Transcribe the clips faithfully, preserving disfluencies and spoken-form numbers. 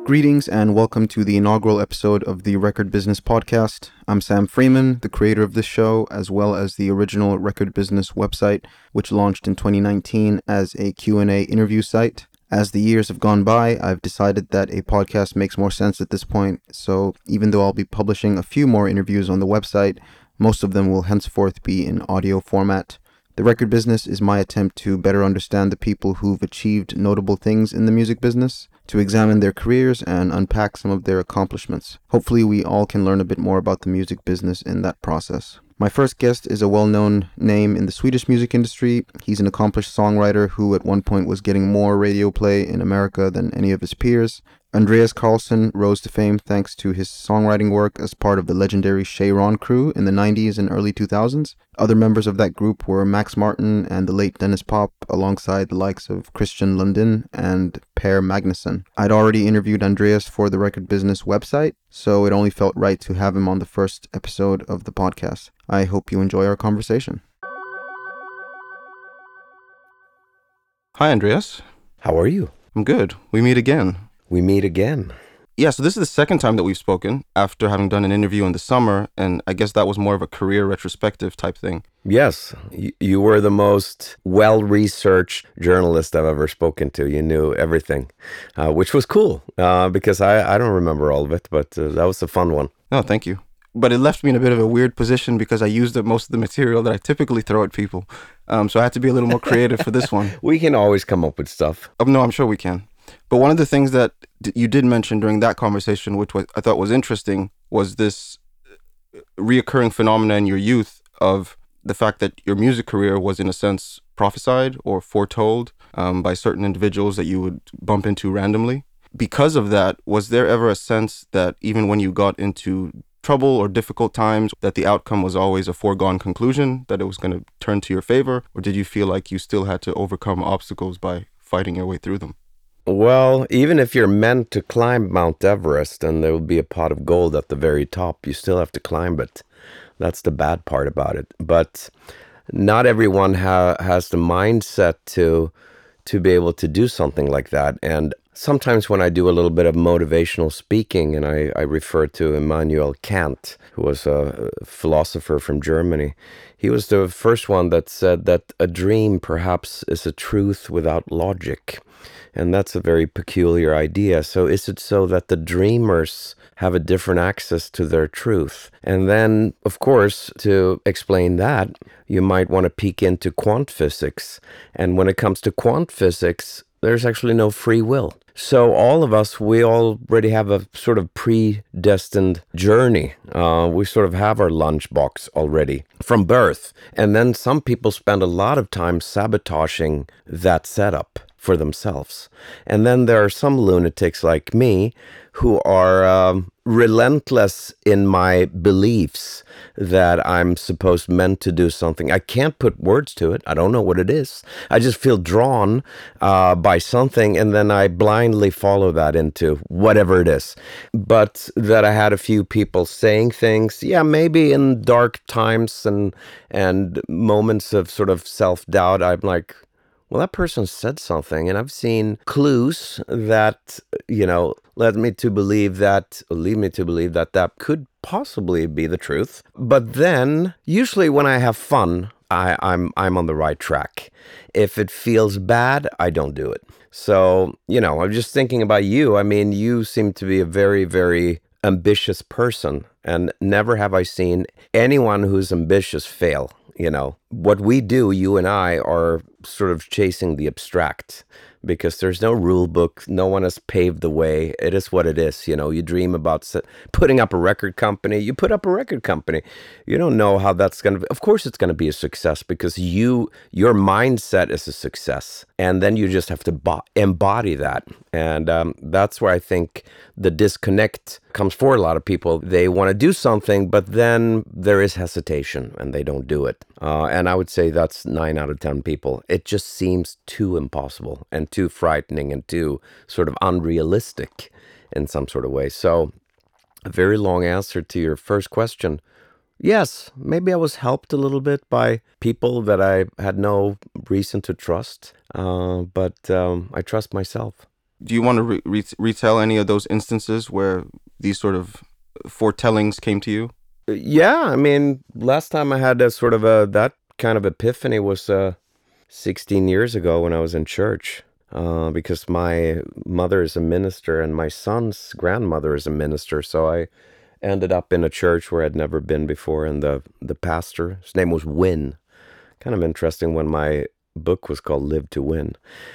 Greetings and welcome to the inaugural episode of the Record Business Podcast. I'm Sam Freeman, the creator of this show, as well as the original Record Business website, which launched in twenty nineteen as a Q and A interview site. As the years have gone by, I've decided that a podcast makes more sense at this point, so even though I'll be publishing a few more interviews on the website, most of them will henceforth be in audio format. The Record Business is my attempt to better understand the people who've achieved notable things in the music business, to examine their careers and unpack some of their accomplishments. Hopefully we all can learn a bit more about the music business in that process. My first guest is a well-known name in the Swedish music industry. He's an accomplished songwriter who at one point was getting more radio play in America than any of his peers. Andreas Carlsson rose to fame thanks to his songwriting work as part of the legendary Cheiron crew in the nineties and early two thousands. Other members of that group were Max Martin and the late Dennis Pop, alongside the likes of Christian Lundin and Per Magnusson. I'd already interviewed Andreas for the Record Business website, so it only felt right to have him on the first episode of the podcast. I hope you enjoy our conversation. Hi, Andreas. How are you? I'm good. We meet again. We meet again. Yeah, so this is the second time that we've spoken after having done an interview in the summer, and I guess that was more of a career retrospective type thing. Yes, you, you were the most well-researched journalist I've ever spoken to. You knew everything, uh, which was cool, uh, because I, I don't remember all of it, but uh, that was a fun one. No, thank you. But it left me in a bit of a weird position because I used up most of the material that I typically throw at people. Um, so I had to be a little more creative for this one. We can always come up with stuff. Oh, no, I'm sure we can. But one of the things that d- you did mention during that conversation, which was, I thought was interesting, was this reoccurring phenomena in your youth of the fact that your music career was, in a sense, prophesied or foretold um, by certain individuals that you would bump into randomly. Because of that, was there ever a sense that even when you got into trouble or difficult times, that the outcome was always a foregone conclusion, that it was going to turn to your favor? Or did you feel like you still had to overcome obstacles by fighting your way through them? Well, even if you're meant to climb Mount Everest and there will be a pot of gold at the very top, you still have to climb it. That's the bad part about it. But not everyone ha- has the mindset to to be able to do something like that. And sometimes when I do a little bit of motivational speaking, and I, I refer to Immanuel Kant, who was a philosopher from Germany, he was the first one that said that a dream perhaps is a truth without logic. And that's a very peculiar idea. So is it so that the dreamers have a different access to their truth? And then, of course, to explain that, you might want to peek into quant physics. And when it comes to quant physics, there's actually no free will. So all of us, we already have a sort of predestined journey. Uh, we sort of have our lunchbox already from birth. And then some people spend a lot of time sabotaging that setup for themselves. And then there are some lunatics like me who are um, relentless in my beliefs that I'm supposed meant to do something. I can't put words to it. I don't know what it is. I just feel drawn uh, by something, and then I blindly follow that into whatever it is. But that I had a few people saying things, yeah, maybe in dark times and and moments of sort of self-doubt, I'm like, well, that person said something, and I've seen clues that, you know, led me to believe that, lead me to believe that that could possibly be the truth. But then, usually when I have fun, I, I'm I'm on the right track. If it feels bad, I don't do it. So, you know, I'm just thinking about you. I mean, you seem to be a very, very ambitious person, and never have I seen anyone who's ambitious fail. You know, what we do, you and I, are sort of chasing the abstract, because there's no rule book. No one has paved the way. It is what it is. You know, you dream about putting up a record company. You put up a record company. You don't know how that's going to be. Of course, it's going to be a success because you, your mindset is a success. And then you just have to bo- embody that. And um, that's where I think the disconnect comes for a lot of people. They want to do something, but then there is hesitation and they don't do it. Uh, and I would say that's nine out of ten people. It just seems too impossible and too frightening and too sort of unrealistic in some sort of way. So a very long answer to your first question. Yes, maybe I was helped a little bit by people that I had no reason to trust, uh, but um, I trust myself. Do you want to re- re- retell any of those instances where these sort of foretellings came to you? Yeah, I mean, last time I had a sort of a that kind of epiphany was uh, sixteen years ago when I was in church. Uh, because my mother is a minister and my son's grandmother is a minister, so I ended up in a church where I'd never been before, and the the pastor, his name was Win. Kind of interesting when my book was called Live to Win.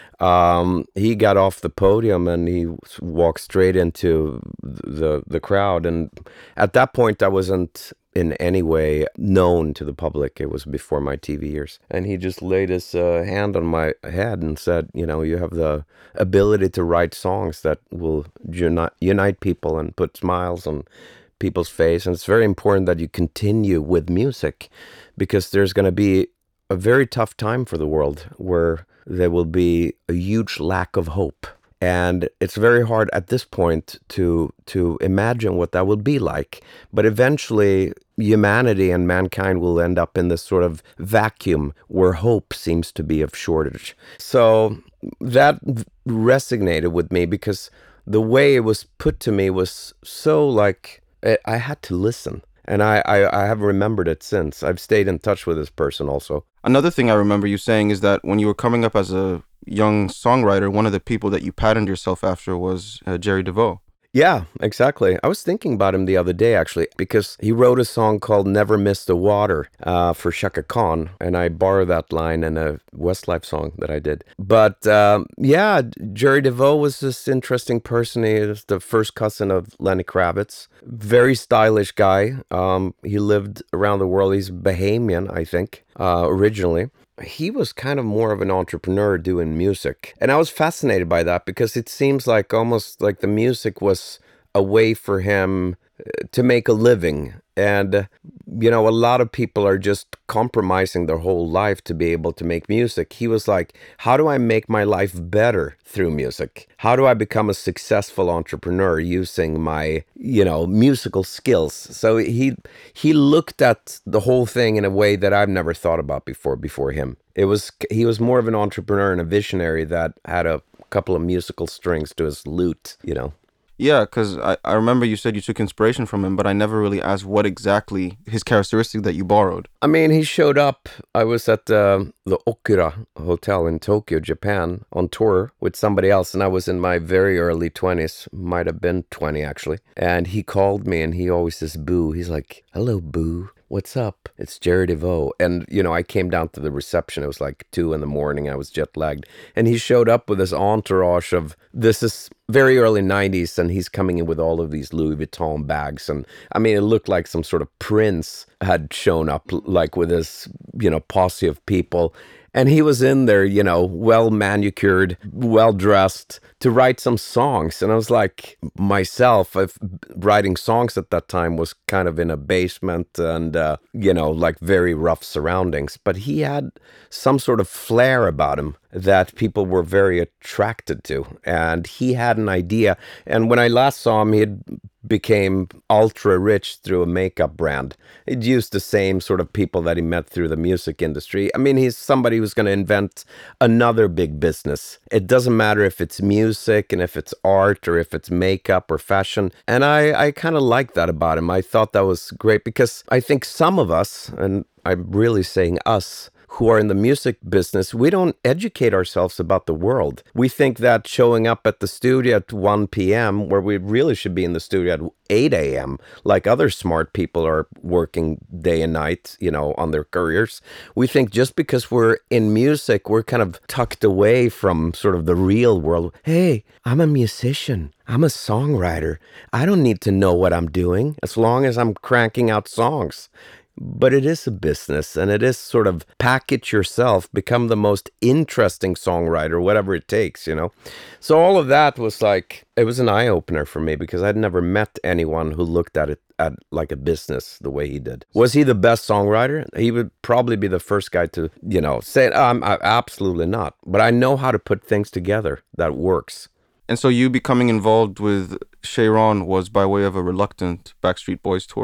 Um, he got off the podium and he walked straight into the the crowd. And at that point, I wasn't in any way known to the public. It was before my T V years. And he just laid his uh, hand on my head and said, you know, you have the ability to write songs that will uni- unite people and put smiles on people's face. And it's very important that you continue with music, because there's going to be a very tough time for the world where there will be a huge lack of hope. And it's very hard at this point to to imagine what that will be like. But eventually, humanity and mankind will end up in this sort of vacuum where hope seems to be of shortage. So that resonated with me, because the way it was put to me was so like, I had to listen. And I, I, I have remembered it since. I've stayed in touch with this person also. Another thing I remember you saying is that when you were coming up as a young songwriter, one of the people that you patterned yourself after was uh, Jerry DeVoe. Yeah, exactly. I was thinking about him the other day, actually, because he wrote a song called Never Miss the Water uh, for Chaka Khan, and I borrowed that line in a Westlife song that I did. But um, yeah, Jerry DeVoe was this interesting person. He was the first cousin of Lenny Kravitz. Very stylish guy. Um, he lived around the world. He's Bahamian, I think, uh, originally. He was kind of more of an entrepreneur doing music. And I was fascinated by that, because it seems like almost like the music was a way for him to make a living. And, you know, a lot of people are just compromising their whole life to be able to make music. He was like, how do I make my life better through music? How do I become a successful entrepreneur using my, you know, musical skills? So he he looked at the whole thing in a way that I've never thought about before, before him. It was, he was more of an entrepreneur and a visionary that had a couple of musical strings to his lute, you know. Yeah, because I, I remember you said you took inspiration from him, but I never really asked what exactly his characteristic that you borrowed. I mean, he showed up. I was at the, the Okura Hotel in Tokyo, Japan, on tour with somebody else, and I was in my very early twenties, might have been twenty actually. And he called me, and he always says, Boo. He's like, hello, Boo. What's up? It's Jerry DeVoe. And, you know, I came down to the reception. It was like two in the morning. I was jet lagged. And he showed up with this entourage of, this is very early nineties, and he's coming in with all of these Louis Vuitton bags. And I mean, it looked like some sort of prince had shown up, like with this, you know, posse of people. And he was in there, you know, well manicured, well dressed to write some songs. And I was like, myself, I've, writing songs at that time was kind of in a basement and, uh, you know, like very rough surroundings. But he had some sort of flair about him that people were very attracted to. And he had an idea. And when I last saw him, he had became ultra rich through a makeup brand. It used the same sort of people that he met through the music industry. I mean, he's somebody who's going to invent another big business. It doesn't matter if it's music and if it's art or if it's makeup or fashion. And I, I kind of like that about him. I thought that was great, because I think some of us, and I'm really saying us, who are in the music business, we don't educate ourselves about the world. We think that showing up at the studio at one p.m., where we really should be in the studio at eight a.m., like other smart people are working day and night, you know, on their careers. We think just because we're in music, we're kind of tucked away from sort of the real world. Hey, I'm a musician. I'm a songwriter. I don't need to know what I'm doing as long as I'm cranking out songs. But it is a business, and it is sort of package yourself, become the most interesting songwriter, whatever it takes, you know. So all of that was like, it was an eye-opener for me, because I'd never met anyone who looked at it at like a business the way he did. Was he the best songwriter? He would probably be the first guy to, you know, say, um, absolutely not. But I know how to put things together that works. And so you becoming involved with Cheiron was by way of a reluctant Backstreet Boys tour?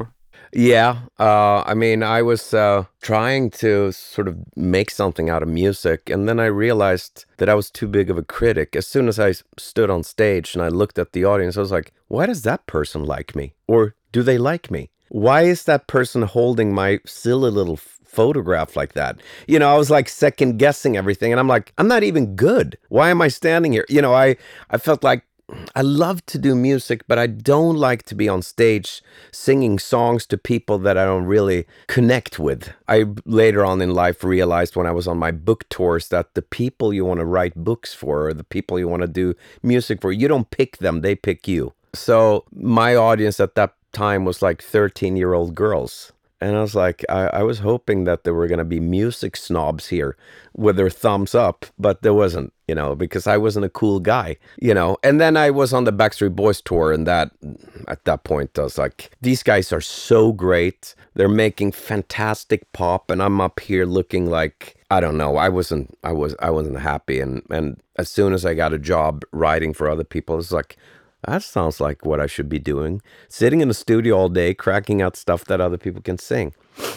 Yeah, uh, I mean, I was uh, trying to sort of make something out of music, and then I realized that I was too big of a critic. As soon as I s- stood on stage and I looked at the audience, I was like, why does that person like me? Or do they like me? Why is that person holding my silly little f- photograph like that? You know, I was like second guessing everything, and I'm like, I'm not even good. Why am I standing here? You know, I, I felt like I love to do music, but I don't like to be on stage singing songs to people that I don't really connect with. I later on in life realized when I was on my book tours that the people you want to write books for, or the people you want to do music for, you don't pick them, they pick you. So my audience at that time was like thirteen year old girls. And I was like, I, I was hoping that there were going to be music snobs here with their thumbs up, but there wasn't, you know, because I wasn't a cool guy, you know. And then I was on the Backstreet Boys tour, and that at that point I was like, these guys are so great. They're making fantastic pop, and I'm up here looking like, I don't know. I wasn't, I was, I wasn't happy. And and as soon as I got a job writing for other people, it's like, that sounds like what I should be doing. Sitting in the studio all day, cracking out stuff that other people can sing.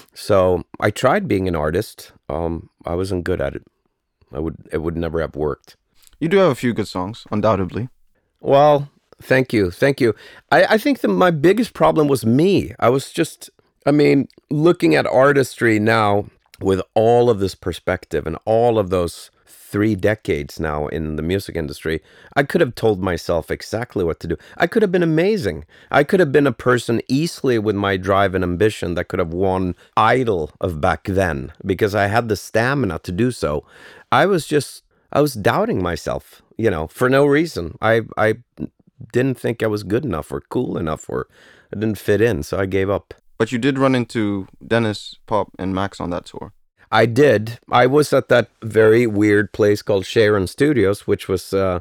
So I tried being an artist. Um, I wasn't good at it. I would, it would never have worked. You do have a few good songs, undoubtedly. Well, thank you, thank you. I, I think that my biggest problem was me. I was just, I mean, looking at artistry now with all of this perspective and all of those three decades now in the music industry, I could have told myself exactly what to do. I could have been amazing. I could have been a person easily with my drive and ambition that could have won Idol of back then because I had the stamina to do so. I was just, I was doubting myself, you know, for no reason. I, I didn't think I was good enough or cool enough or I didn't fit in, so I gave up. But you did run into Dennis, Pop, and Max on that tour. I did. I was at that very weird place called Sharon Studios, which was, uh,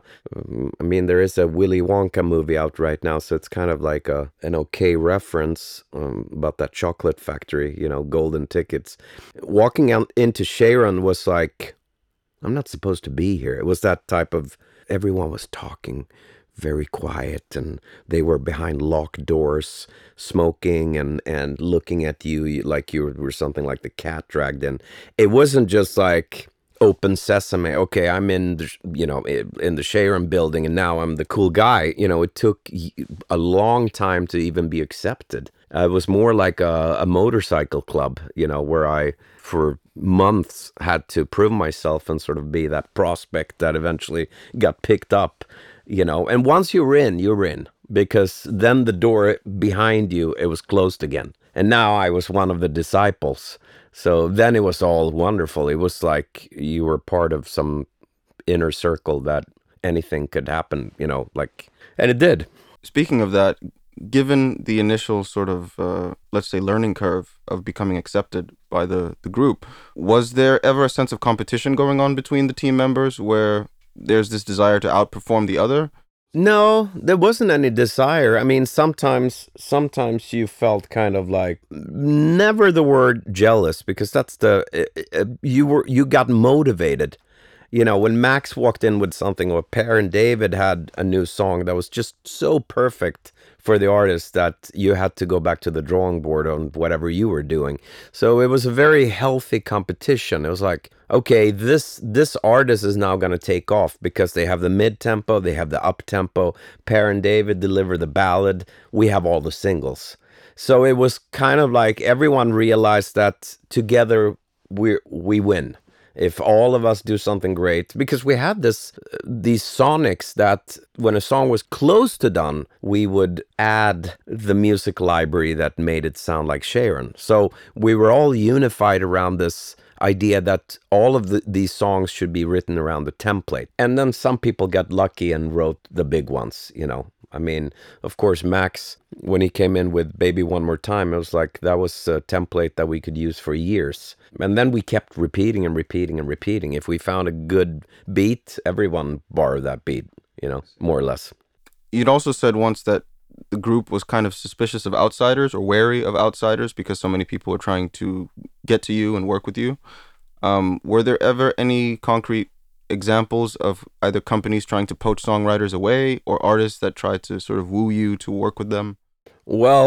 I mean, there is a Willy Wonka movie out right now, so it's kind of like a an okay reference um, about that chocolate factory, you know, golden tickets. Walking out into Sharon was like, I'm not supposed to be here. It was that type of, everyone was talking very quiet and they were behind locked doors smoking and and looking at you like you were something like the cat dragged in. It wasn't just like open sesame, okay, I'm in the, you know, in the Sharon building and now I'm the cool guy. You know, it took a long time to even be accepted. Uh, it was more like a, a motorcycle club, you know, where I for months had to prove myself and sort of be that prospect that eventually got picked up. You know, and once you're in, you're in, because then the door behind you, it was closed again. And now I was one of the disciples. So then it was all wonderful. It was like you were part of some inner circle that anything could happen, you know, like, and it did. Speaking of that, given the initial sort of, uh, let's say, learning curve of becoming accepted by the, the group, was there ever a sense of competition going on between the team members where there's this desire to outperform the other? No, there wasn't any desire. I mean, sometimes sometimes you felt kind of like, never the word jealous, because that's the uh, uh, you were you got motivated. You know, when Max walked in with something, or Per and David had a new song that was just so perfect for the artist that you had to go back to the drawing board on whatever you were doing. So it was a very healthy competition. It was like, okay, this this artist is now going to take off because they have the mid tempo, they have the up tempo. Per and David deliver the ballad. We have all the singles. So it was kind of like everyone realized that together we we win. If all of us do something great, because we had this these sonics that when a song was close to done, we would add the music library that made it sound like Sharon. So we were all unified around this idea that all of the, these songs should be written around the template. And then some people got lucky and wrote the big ones, you know. I mean, of course, Max, when he came in with Baby One More Time, it was like that was a template that we could use for years. And then we kept repeating and repeating and repeating. If we found a good beat, everyone borrowed that beat, you know, more or less. You'd also said once that the group was kind of suspicious of outsiders or wary of outsiders because so many people were trying to get to you and work with you. Um, were there ever any concrete examples of either companies trying to poach songwriters away or artists that tried to sort of woo you to work with them? Well,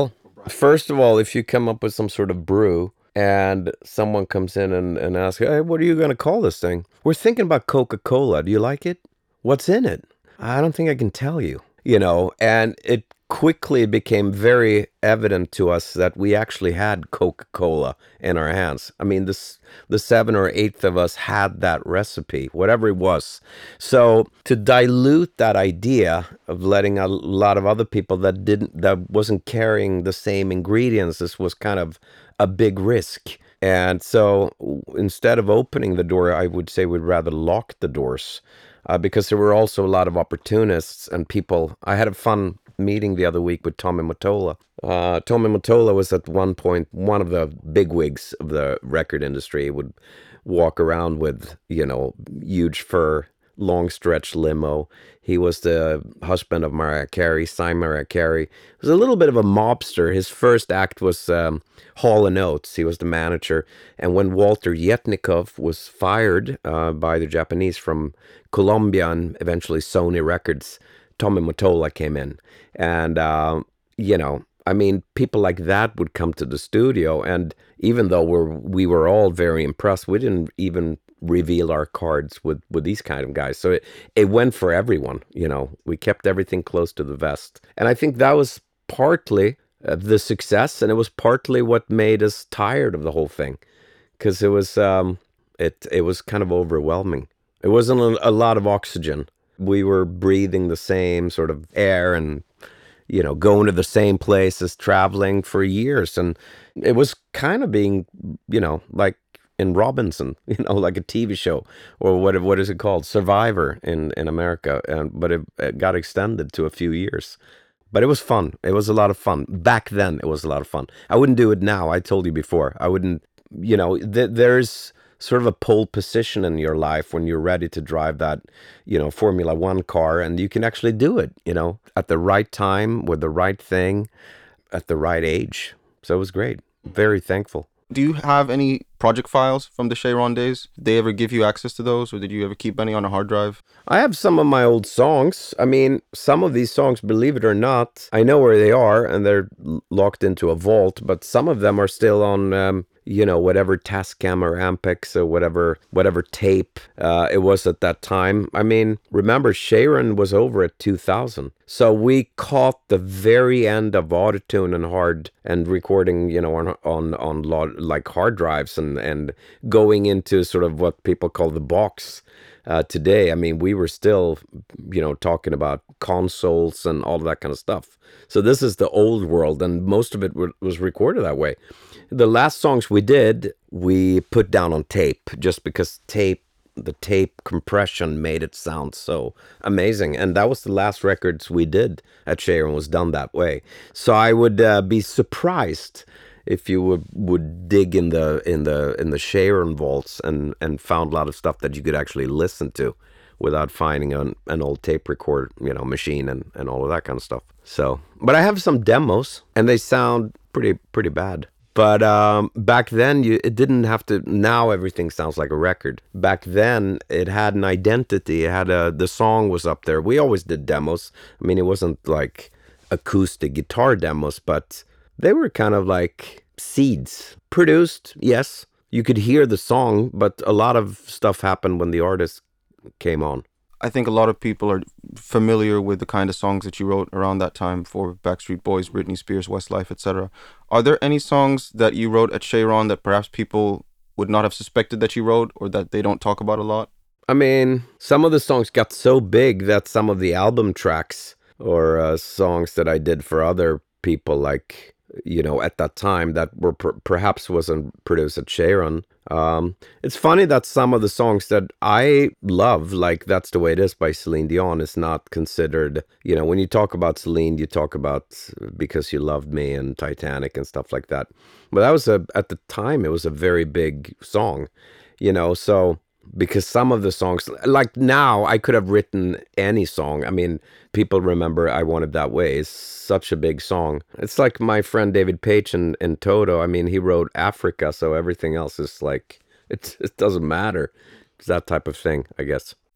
First of all, if you come up with some sort of brew and someone comes in and, and asks, hey, what are you going to call this thing? We're thinking about Coca-Cola. Do you like it? What's in it? I don't think I can tell you, you know, and it quickly became very evident to us that we actually had Coca-Cola in our hands. I mean, this the seven or eighth of us had that recipe, whatever it was. So to dilute that idea of letting a lot of other people that didn't, that wasn't carrying the same ingredients, this was kind of a big risk. And so instead of opening the door, I would say we'd rather lock the doors. Uh, because there were also a lot of opportunists and people. I had a fun meeting the other week with Tommy Mottola. Uh, Tommy Mottola was at one point one of the bigwigs of the record industry. He would walk around with, you know, huge fur, long stretch limo. He was the husband of Mariah Carey, signed Mariah Carey. He was a little bit of a mobster. His first act was um, Hall and Oates. He was the manager. And when Walter Yetnikov was fired uh, by the Japanese from Columbia and eventually Sony Records, Tommy Mottola came in. And, uh, you know, I mean, people like that would come to the studio. And even though we're, we were all very impressed, we didn't even reveal our cards with, with these kind of guys. So it, it went for everyone, you know. We kept everything close to the vest. And I think that was partly uh, the success, and it was partly what made us tired of the whole thing. Because it was, um, it, it was kind of overwhelming. It wasn't a, a lot of oxygen. We were breathing the same sort of air and, you know, going to the same places, traveling for years. And it was kind of being, you know, like in Robinson, you know, like a T V show, or what what is it called? Survivor in, in America. And but it, it got extended to a few years. But it was fun. It was a lot of fun. Back then, it was a lot of fun. I wouldn't do it now. I told you before. I wouldn't, you know, th- there's sort of a pole position in your life when you're ready to drive that, you know, Formula One car, and you can actually do it, you know, at the right time with the right thing at the right age. So it was great. Very thankful. Do you have any project files from the Cheiron days? Did they ever give you access to those, or did you ever keep any on a hard drive? I have some of my old songs. I mean, some of these songs, believe it or not, I know where they are, and they're locked into a vault, but some of them are still on, um, you know, whatever Tascam or Ampex or whatever whatever tape uh, it was at that time. I mean, remember, Cheiron was over at two thousand. So we caught the very end of autotune and hard and recording, you know, on on on like hard drives and and going into sort of what people call the box. Uh, today, I mean, we were still, you know, talking about consoles and all of that kind of stuff. So this is the old world, and most of it w- was recorded that way. The last songs we did, we put down on tape, just because tape, the tape compression made it sound so amazing. And that was the last records we did at Cheiron, was done that way. So I would uh, be surprised if you would, would dig in the in the in the Cheiron vaults and and found a lot of stuff that you could actually listen to without finding an, an old tape record, you know, machine and, and all of that kind of stuff. So, but I have some demos, and they sound pretty pretty bad. But um, back then, you it didn't have to. Now everything sounds like a record. Back then, it had an identity. It had a the song was up there. We always did demos. I mean, it wasn't like acoustic guitar demos, but they were kind of like seeds. Produced, yes. You could hear the song, but a lot of stuff happened when the artist came on. I think a lot of people are familiar with the kind of songs that you wrote around that time for Backstreet Boys, Britney Spears, Westlife, et cetera. Are there any songs that you wrote at Cheiron that perhaps people would not have suspected that you wrote, or that they don't talk about a lot? I mean, some of the songs got so big that some of the album tracks or uh, songs that I did for other people, like, you know, at that time, that were per- perhaps wasn't produced at Cheiron. Um, it's funny that some of the songs that I love, like That's the Way It Is by Celine Dion, is not considered, you know, when you talk about Celine, you talk about Because You Loved Me and Titanic and stuff like that. But that was a, at the time, it was a very big song, you know, so because some of the songs, like now, I could have written any song. I mean, people remember I Want It That Way. It's such a big song. It's like my friend David Page in, in Toto. I mean, he wrote Africa, so everything else is like, it, it doesn't matter. It's that type of thing, I guess.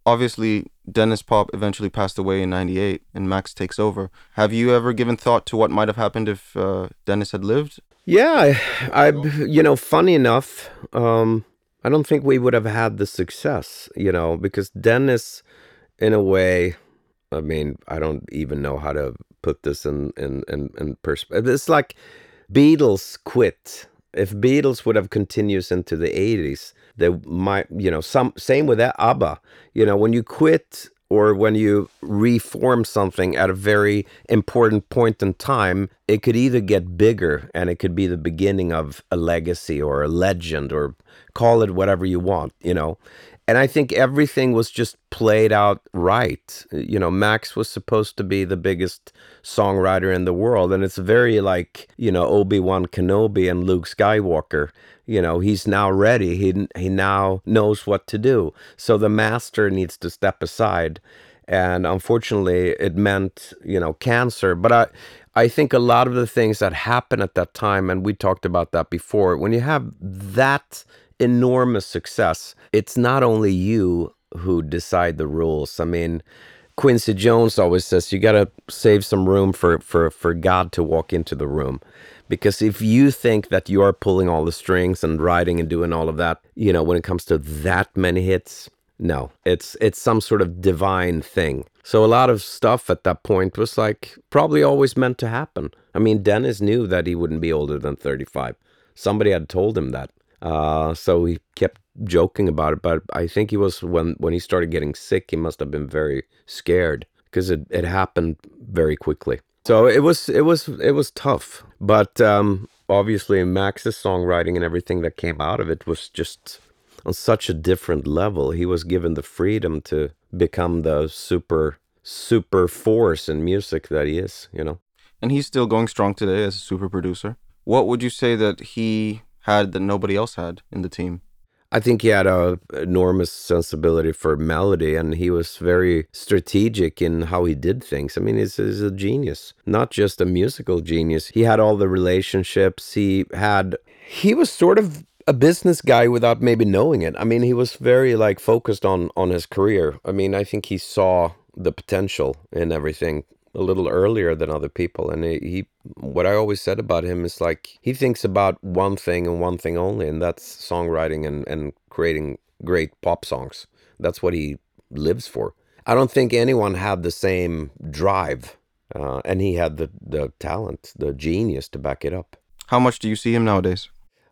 Obviously, Dennis Pop eventually passed away in ninety-eight and Max takes over. Have you ever given thought to what might have happened if uh, Dennis had lived? Yeah, I, I, you know, funny enough, um, I don't think we would have had the success, you know, because Dennis, in a way, I mean, I don't even know how to put this in in in, in perspective. It's like Beatles quit. If Beatles would have continued into the eighties, they might, you know, some same with that ABBA. You know, when you quit or when you reform something at a very important point in time, it could either get bigger and it could be the beginning of a legacy or a legend, or call it whatever you want, you know. And I think everything was just played out right. You know, Max was supposed to be the biggest songwriter in the world. And it's very like, you know, Obi-Wan Kenobi and Luke Skywalker. You know, he's now ready. He, he now knows what to do. So the master needs to step aside. And unfortunately, it meant, you know, cancer. But I, I think a lot of the things that happened at that time, and we talked about that before, when you have that enormous success, it's not only you who decide the rules. I mean, Quincy Jones always says you got to save some room for, for, for God to walk into the room. Because if you think that you are pulling all the strings and writing and doing all of that, you know, when it comes to that many hits, no, it's it's some sort of divine thing. So a lot of stuff at that point was like probably always meant to happen. I mean, Dennis knew that he wouldn't be older than thirty-five. Somebody had told him that. Uh, so he kept joking about it, but I think he was, when, when he started getting sick, he must have been very scared because it, it happened very quickly. So it was, it was, it was tough, but, um, obviously Max's songwriting and everything that came out of it was just on such a different level. He was given the freedom to become the super, super force in music that he is, you know. And he's still going strong today as a super producer. What would you say that he had that nobody else had in the team? I think he had a enormous sensibility for melody, and he was very strategic in how he did things. I mean, he's, he's a genius, not just a musical genius. He had all the relationships. He had, he was sort of a business guy without maybe knowing it. I mean, he was very like focused on, on his career. I mean, I think he saw the potential in everything a little earlier than other people. And he, he, what I always said about him is like, he thinks about one thing and one thing only, and that's songwriting and, and creating great pop songs. That's what he lives for. I don't think anyone had the same drive, uh, and he had the, the talent, the genius to back it up. How much do you see him nowadays?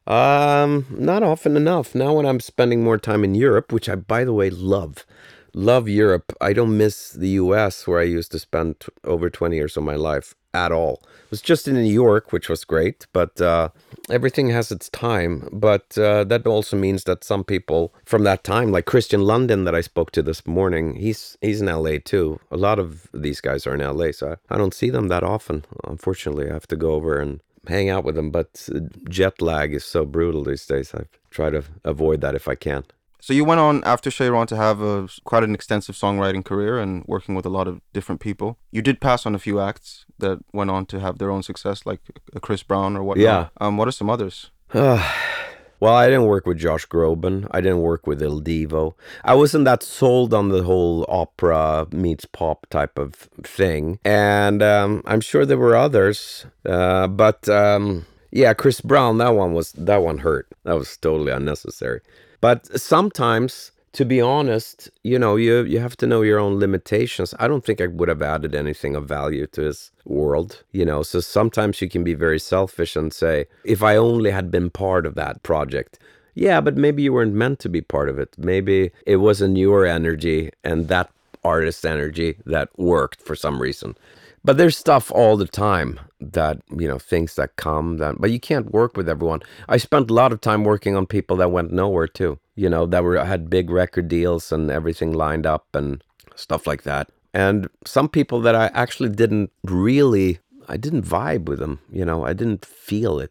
Um, not often enough. Now when I'm spending more time in Europe, which I, by the way, love, love Europe. I don't miss the U S where I used to spend t- over twenty years of my life at all. It was just in New York, which was great, but uh, everything has its time. But uh, that also means that some people from that time, like Christian London that I spoke to this morning, he's he's in L A too. A lot of these guys are in L A, so I, I don't see them that often. Unfortunately, I have to go over and hang out with them, but jet lag is so brutal these days. I try to avoid that if I can. So you went on after Cheiron to have a quite an extensive songwriting career and working with a lot of different people. You did pass on a few acts that went on to have their own success, like a Chris Brown or whatnot. Yeah. Um, what are some others? Well, I didn't work with Josh Groban. I didn't work with Il Divo. I wasn't that sold on the whole opera meets pop type of thing. And um, I'm sure there were others. Uh, but um, yeah, Chris Brown, that one was that one hurt. That was totally unnecessary. But sometimes, to be honest, you know, you you have to know your own limitations. I don't think I would have added anything of value to his world, you know. So sometimes you can be very selfish and say, if I only had been part of that project. Yeah, but maybe you weren't meant to be part of it. Maybe it wasn't your energy and that artist's energy that worked for some reason. But there's stuff all the time that, you know, things that come that, but you can't work with everyone. I spent a lot of time working on people that went nowhere too, you know, that were, had big record deals and everything lined up and stuff like that. And some people that I actually didn't really, I didn't vibe with them, you know, I didn't feel it.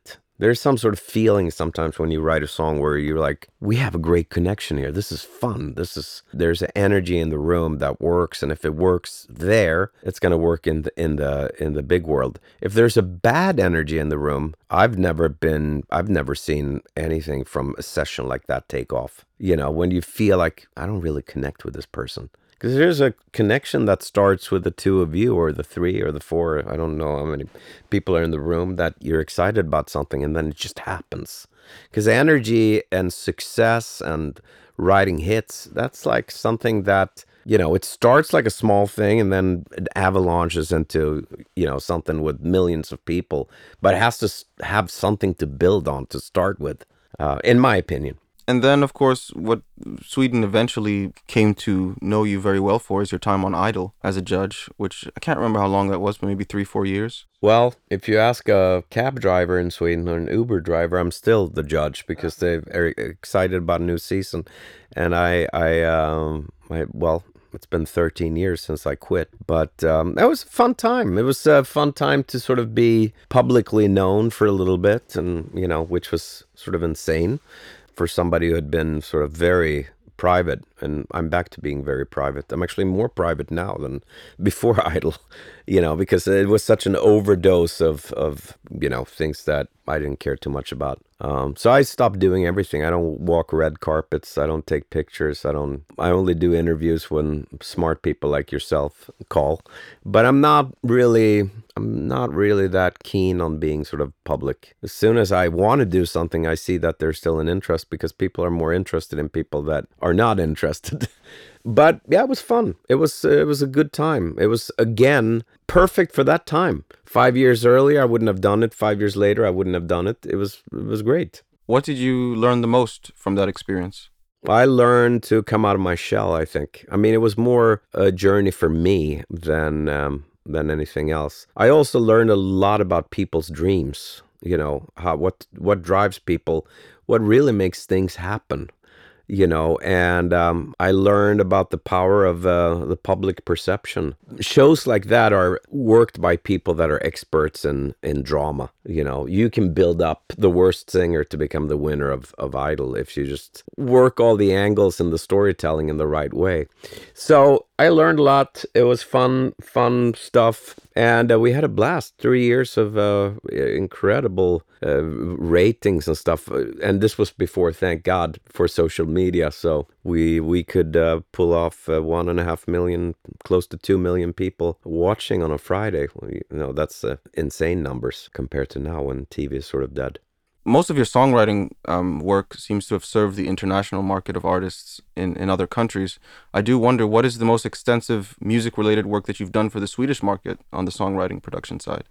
There's some sort of feeling sometimes when you write a song where you're like, we have a great connection here. This is fun. This is, there's an energy in the room that works. And if it works there, it's going to work in the, in the, in the big world. If there's a bad energy in the room, I've never been, I've never seen anything from a session like that take off. You know, when you feel like, I don't really connect with this person. Because there's a connection that starts with the two of you, or the three, or the four. I don't know how many people are in the room, that you're excited about something, and then it just happens. Because energy and success and writing hits, that's like something that, you know, it starts like a small thing, and then it avalanches into, you know, something with millions of people. But it has to have something to build on to start with, uh, in my opinion. And then, of course, what Sweden eventually came to know you very well for is your time on Idol as a judge, which I can't remember how long that was, but maybe three, four years. Well, if you ask a cab driver in Sweden or an Uber driver, I'm still the judge, because they're excited about a new season. And I, I, um, I well, it's been thirteen years since I quit, but um, that was a fun time. It was a fun time to sort of be publicly known for a little bit, and, you know, which was sort of insane for somebody who had been sort of very private, and I'm back to being very private. I'm actually more private now than before Idol, you know, because it was such an overdose of, of you know, things that I didn't care too much about. Um, so I stopped doing everything. I don't walk red carpets. I don't take pictures. I don't, I only do interviews when smart people like yourself call. But I'm not really, I'm not really that keen on being sort of public. As soon as I want to do something, I see that there's still an interest, because people are more interested in people that are not interested. But yeah, it was fun. It was it was a good time. It was, again, perfect for that time. Five years earlier, I wouldn't have done it. Five years later, I wouldn't have done it. It was it was great. What did you learn the most from that experience? I learned to come out of my shell, I think. I mean, it was more a journey for me than um, than anything else. I also learned a lot about people's dreams. You know, how what what drives people, what really makes things happen. You know, and um, I learned about the power of uh, the public perception. Shows like that are worked by people that are experts in, in drama. You know, you can build up the worst singer to become the winner of, of Idol if you just work all the angles and the storytelling in the right way. So I learned a lot. It was fun, fun stuff. And uh, we had a blast. Three years of uh, incredible uh, ratings and stuff. And this was before, thank God, for social media. So we we could uh, pull off uh, one and a half million, close to two million people watching on a Friday. You know, that's uh, insane numbers compared to now when T V is sort of dead. Most of your songwriting um, work seems to have served the international market of artists in, in other countries. I do wonder, what is the most extensive music-related work that you've done for the Swedish market on the songwriting production side?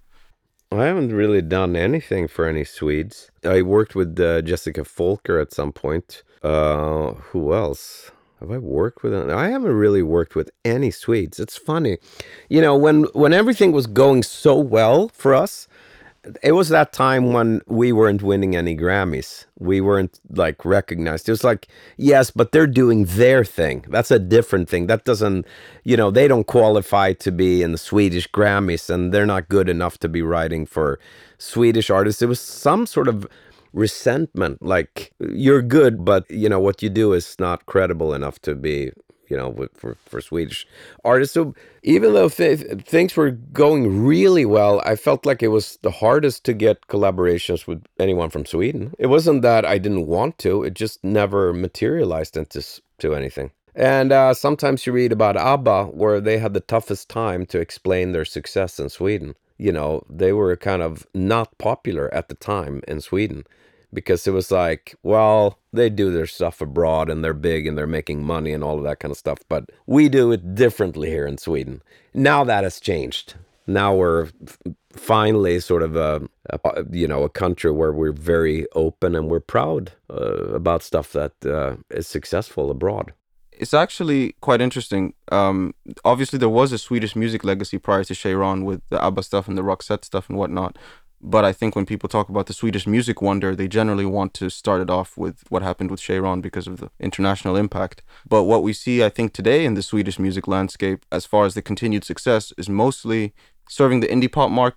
I haven't really done anything for any Swedes. I worked with uh, Jessica Folker at some point. Uh, who else? Have I worked with them? I haven't really worked with any Swedes. It's funny. You know, when, when everything was going so well for us, it was that time when we weren't winning any Grammys. We weren't like recognized. It was like, yes, but they're doing their thing. That's a different thing. That doesn't, you know, they don't qualify to be in the Swedish Grammys, and they're not good enough to be writing for Swedish artists. It was some sort of resentment, like, you're good, but, you know, what you do is not credible enough to be, you know, for, for Swedish artists. So even though th- things were going really well, I felt like it was the hardest to get collaborations with anyone from Sweden. It wasn't that I didn't want to, it just never materialized into to anything. And uh, sometimes you read about ABBA, where they had the toughest time to explain their success in Sweden. You know, they were kind of not popular at the time in Sweden, because it was like, well, they do their stuff abroad and they're big and they're making money and all of that kind of stuff. But we do it differently here in Sweden. Now that has changed. Now we're f- finally sort of a, a, you know, a country where we're very open and we're proud uh, about stuff that uh, is successful abroad. It's actually quite interesting. Um, obviously, there was a Swedish music legacy prior to Cheiron with the ABBA stuff and the Roxette stuff and whatnot. But I think when people talk about the Swedish music wonder, they generally want to start it off with what happened with Cheiron because of the international impact. But what we see, I think, today in the Swedish music landscape, as far as the continued success, is mostly serving the indie pop market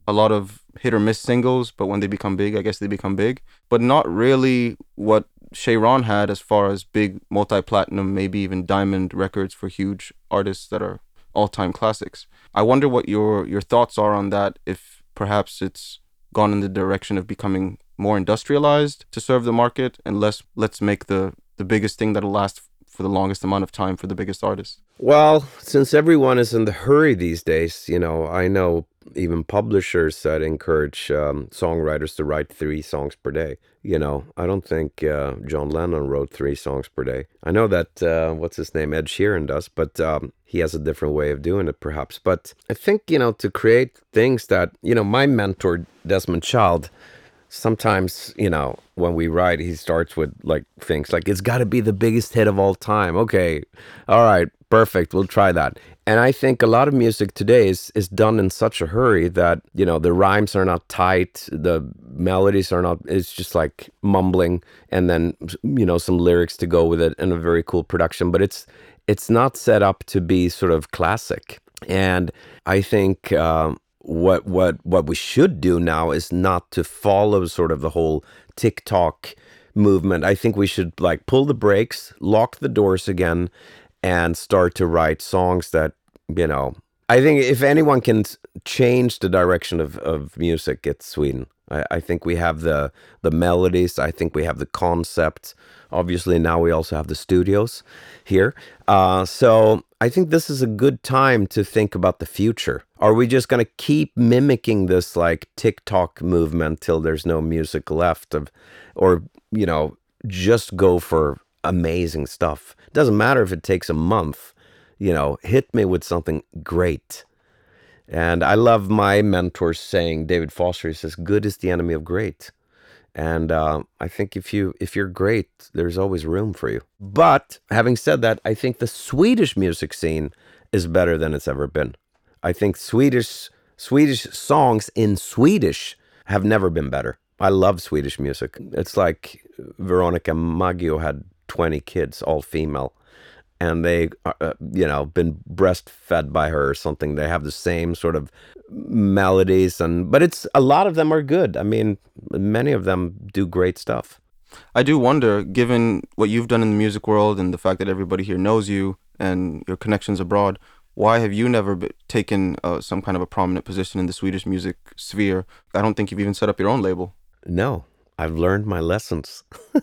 a lot of hit or miss singles, but when they become big, I guess they become big. But not really what Cheiron had as far as big multi-platinum, maybe even diamond records for huge artists that are all-time classics. I wonder what your your thoughts are on that, if perhaps it's gone in the direction of becoming more industrialized to serve the market and less let's make the, the biggest thing that'll last for the longest amount of time for the biggest artists. Well, since everyone is in the hurry these days, you know, I know even publishers that encourage um, songwriters to write three songs per day. You know, I don't think uh, John Lennon wrote three songs per day. I know that, uh, what's his name, Ed Sheeran does, but um, he has a different way of doing it, perhaps. But I think, you know, to create things that, you know, my mentor, Desmond Child, sometimes, you know, when we write, he starts with like things like, it's got to be the biggest hit of all time. Okay, all right, perfect, we'll try that. And I think a lot of music today is is done in such a hurry that, you know, the rhymes are not tight, the melodies are not, it's just like mumbling and then, you know, some lyrics to go with it and a very cool production. But it's it's not set up to be sort of classic. And I think um, what what what we should do now is not to follow sort of the whole TikTok movement. I think we should like pull the brakes, lock the doors again, and start to write songs that, you know, I think if anyone can change the direction of, of music, it's Sweden. I, I think we have the the melodies. I think we have the concept. Obviously, now we also have the studios here. Uh, so I think this is a good time to think about the future. Are we just going to keep mimicking this like TikTok movement till there's no music left? Of, or, you know, just go for amazing stuff. It doesn't matter if it takes a month. You know, hit me with something great. And I love my mentor's saying, David Foster, he says, good is the enemy of great. And uh, I think if, you, if you're great, there's always room for you. But having said that, I think the Swedish music scene is better than it's ever been. I think Swedish Swedish songs in Swedish have never been better. I love Swedish music. It's like Veronica Maggio had twenty kids, all female. And they, uh, you know, been breastfed by her or something. They have the same sort of melodies, and but it's a lot of them are good. I mean, many of them do great stuff. I do wonder, given what you've done in the music world and the fact that everybody here knows you and your connections abroad, why have you never be- taken uh, some kind of a prominent position in the Swedish music sphere? I don't think you've even set up your own label. No, I've learned my lessons.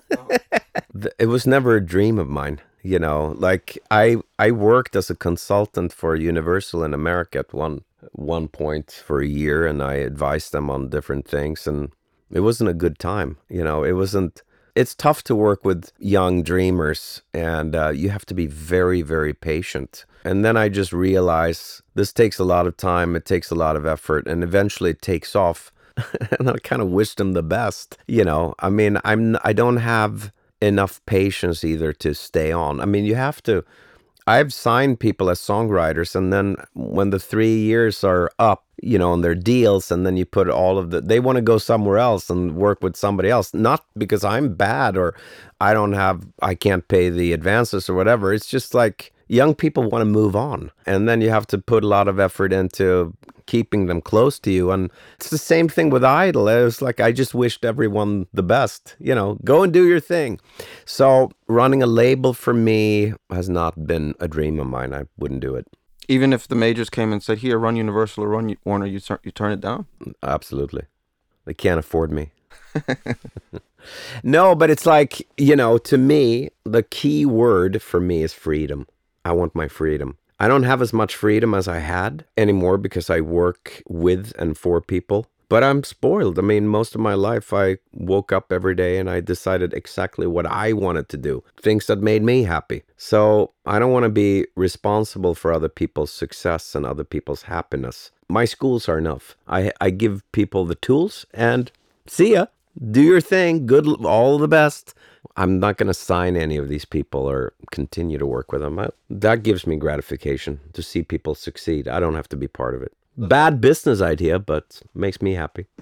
It was never a dream of mine. You know, like I I worked as a consultant for Universal in America at one one point for a year, and I advised them on different things, and it wasn't a good time. You know, it wasn't. It's tough to work with young dreamers, and uh, you have to be very, very patient. And then I just realized this takes a lot of time, it takes a lot of effort, and eventually it takes off. And I kind of wish them the best. You know, I mean, I'm I don't have enough patience either to stay on. I mean, you have to, I've signed people as songwriters, and then when the three years are up, you know, on their deals, and then you put all of the, they want to go somewhere else and work with somebody else, not because I'm bad or I don't have, I can't pay the advances or whatever. It's just like young people want to move on, and then you have to put a lot of effort into keeping them close to you. And it's the same thing with Idol. It was like, I just wished everyone the best, you know, go and do your thing. So running a label for me has not been a dream of mine. I wouldn't do it. Even if the majors came and said, here, run Universal or run Warner, you, tur- you turn it down? Absolutely. They can't afford me. No, but it's like, you know, to me, the key word for me is freedom. I want my freedom. I don't have as much freedom as I had anymore because I work with and for people, but I'm spoiled. I mean, most of my life I woke up every day and I decided exactly what I wanted to do, things that made me happy. So I don't want to be responsible for other people's success and other people's happiness. My schools are enough. I, I give people the tools and see ya. Do your thing. Good, all the best. I'm not going to sign any of these people or continue to work with them. I, that gives me gratification to see people succeed. I don't have to be part of it. Bad business idea, but makes me happy.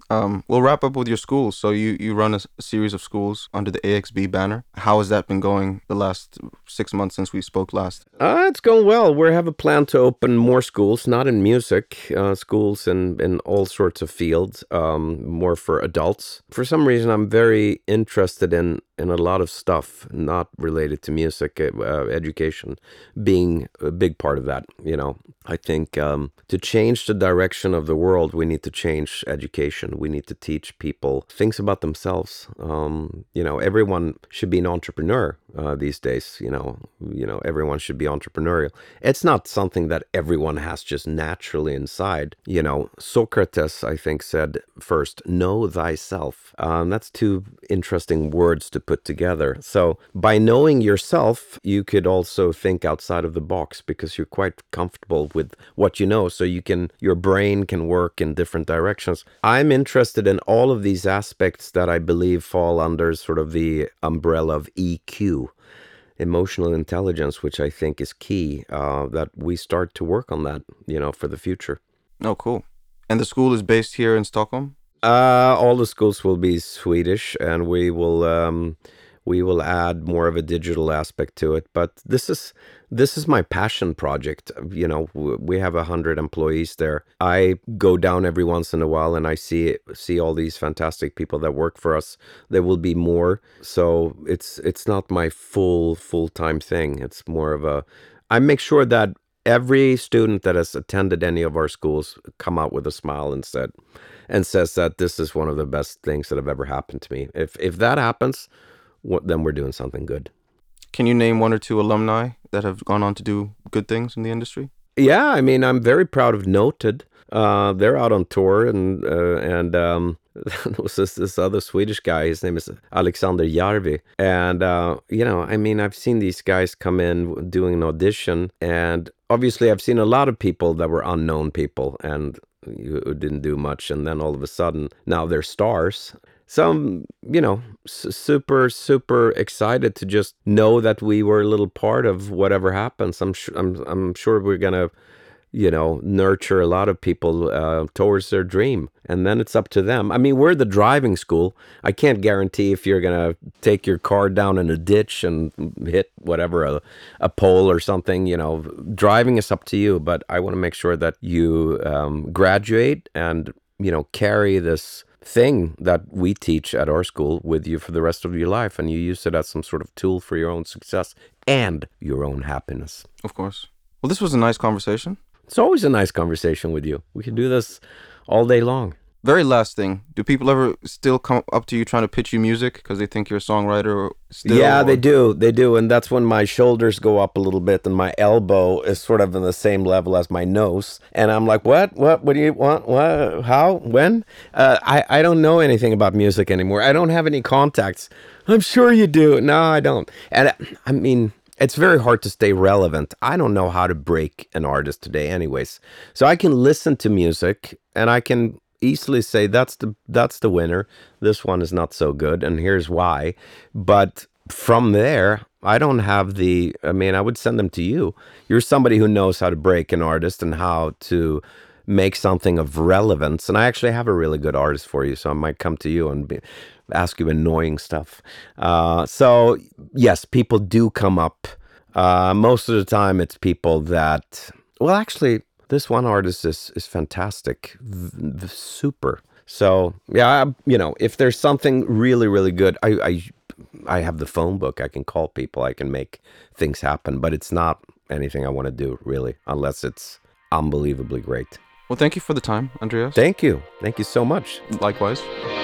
Um, we'll wrap up with your schools. So you, you run a, s- a series of schools under the A X B banner. How has that been going the last six months since we spoke last? Uh, it's going well. We have a plan to open more schools, not in music, uh, schools in, in all sorts of fields, um, more for adults. For some reason, I'm very interested in, in a lot of stuff not related to music, uh, education being a big part of that. You know, I think um, to change the direction of the world, we need to change education. We need to teach people things about themselves. Um, you know, everyone should be an entrepreneur uh, these days. You know, you know, everyone should be entrepreneurial. It's not something that everyone has just naturally inside. You know, Socrates, I think, said first, know thyself. Um, that's two interesting words to put together. So by knowing yourself, you could also think outside of the box because you're quite comfortable with what you know. So you can, your brain can work in different directions. I'm interested in all of these aspects that I believe fall under sort of the umbrella of E Q. Emotional intelligence, which I think is key, uh, that we start to work on that, you know, for the future. Oh, cool. And the school is based here in Stockholm? Uh, all the schools will be Swedish, and we will um, we will add more of a digital aspect to it. But this is this is my passion project. You know, w- we have a hundred employees there. I go down every once in a while, and I see see all these fantastic people that work for us. There will be more, so it's it's not my full full time thing. It's more of a. I make sure that every student that has attended any of our schools come out with a smile and said and says that this is one of the best things that have ever happened to me. If if that happens, what, then we're doing something good. Can you name one or two alumni that have gone on to do good things in the industry? Yeah, I mean, I'm very proud of Noted. Uh, they're out on tour, and uh, and um, there was this, this other Swedish guy. His name is Alexander Jarvi, and uh, you know, I mean, I've seen these guys come in doing an audition, and obviously, I've seen a lot of people that were unknown people and who didn't do much, and then all of a sudden, now they're stars. So I'm, you know, s- super, super excited to just know that we were a little part of whatever happens. I'm sure, I'm, I'm sure we're gonna, you know, nurture a lot of people uh, towards their dream, and then it's up to them. I mean, we're the driving school. I can't guarantee if you're gonna take your car down in a ditch and hit whatever a, a pole or something. You know, driving is up to you. But I want to make sure that you um, graduate and you know carry this thing that we teach at our school with you for the rest of your life, and you use it as some sort of tool for your own success and your own happiness. Of course. Well, this was a nice conversation. It's always a nice conversation with you. We can do this all day long. Very last thing. Do people ever still come up to you trying to pitch you music because they think you're a songwriter or still? Yeah, or- they do. They do. And that's when my shoulders go up a little bit and my elbow is sort of in the same level as my nose. And I'm like, what? What? What do you want? What? How? When? Uh, I, I don't know anything about music anymore. I don't have any contacts. I'm sure you do. No, I don't. And uh, I mean, it's very hard to stay relevant. I don't know how to break an artist today anyways. So I can listen to music and I can easily say that's the that's the winner. This one is not so good and here's why. But from there, I don't have the I mean, I would send them to you. You're somebody who knows how to break an artist and how to make something of relevance. And I actually have a really good artist for you, so I might come to you and be, ask you annoying stuff. Uh, so yes, people do come up. Uh, most of the time, it's people that well, actually, this one artist is is fantastic, v- v- super. So yeah, I- you know, if there's something really really good, I, I I have the phone book. I can call people. I can make things happen. But it's not anything I want to do really, unless it's unbelievably great. Well, thank you for the time, Andreas. Thank you. Thank you so much. Likewise.